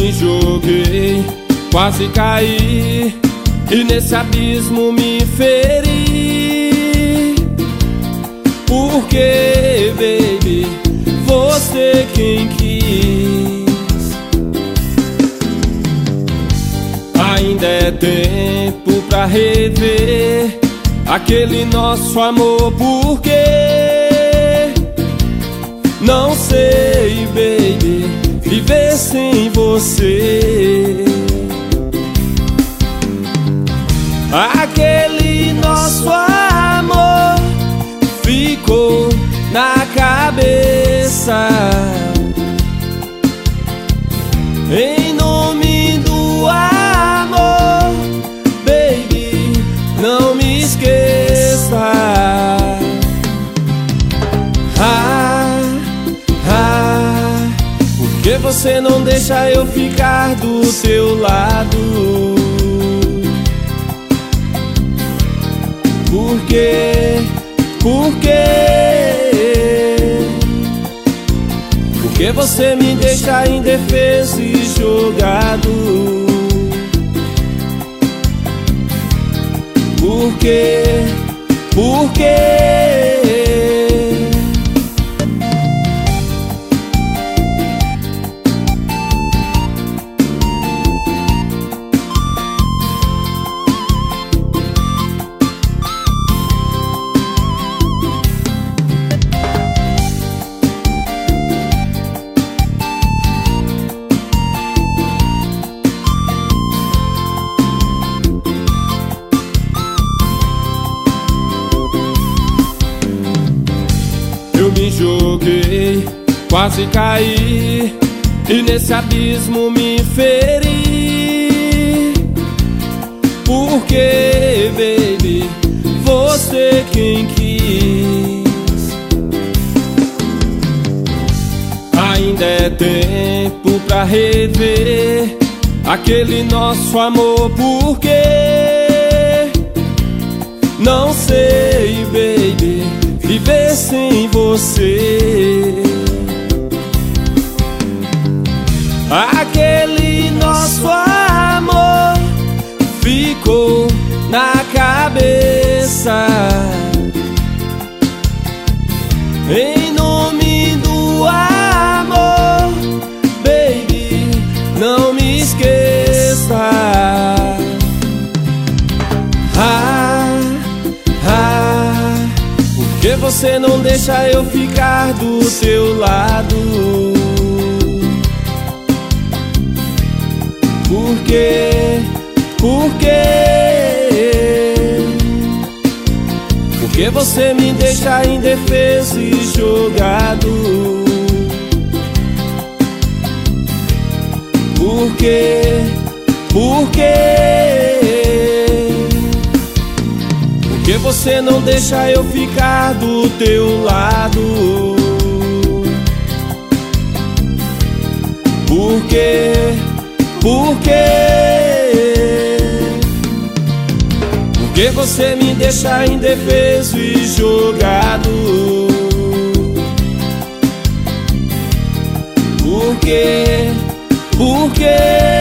me joguei, quase caí, e nesse abismo me feri. Porque, baby, você quem quis. Ainda é tempo pra rever aquele nosso amor. Porque não sei, baby, viver sem você. Aquele nosso amor ficou na cabeça. Em nome do amor, baby, não me esqueça. Por que você não deixa eu ficar do teu lado? Por quê? Por quê? Por que você me deixa indefeso e jogado? Por quê? Por quê? Eu me joguei, quase caí, e nesse abismo me feri. Porque, baby, você quem quis. Ainda é tempo pra rever aquele nosso amor. Porque não sei, baby, viver sem você. Aquele nosso amor ficou na cabeça. Em nome do amor, baby, não me esqueça. Por que você não deixa eu ficar do teu lado? Por quê? Por quê? Por que você me deixa indefeso e jogado? Por quê? Por quê? Por que você não deixa eu ficar do teu lado? Por quê? Por quê? Por que você me deixa indefeso e jogado? Por quê? Por quê?